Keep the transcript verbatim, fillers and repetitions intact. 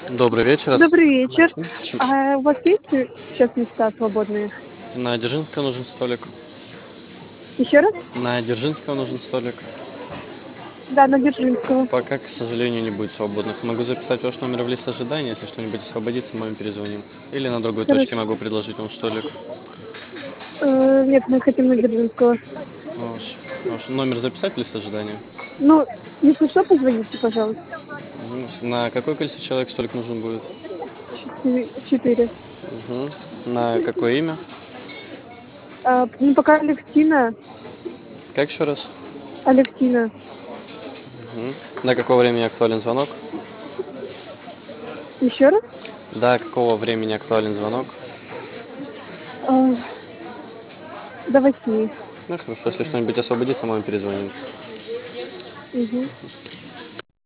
Добрый вечер. Ас Добрый вечер. Чем А у вас есть э, сейчас места свободные? На Дзержинского нужен столик. Еще раз? На Дзержинского нужен столик. Да, на Дзержинского. Пока, к сожалению, не будет свободных. Могу записать ваш номер в лист ожидания, если что-нибудь освободится, мы вам перезвоним. Или на другой точке Хорошо. могу предложить вам столик. Э, нет, мы хотим на Дзержинского. Ваш, ваш номер записать в лист ожидания? Ну, если что, позвоните, пожалуйста. Мгм. На какое количество человек столик нужен будет? Четыре. четыре. Мгм. На какое имя? А, ну, пока Алевтина. Как еще раз? Алевтина. Мгм. До какого времени актуален звонок? Еще раз? До какого времени актуален звонок? А, до восьми. Ну хорошо, если что-нибудь освободится, мы вам перезвоним. Угу.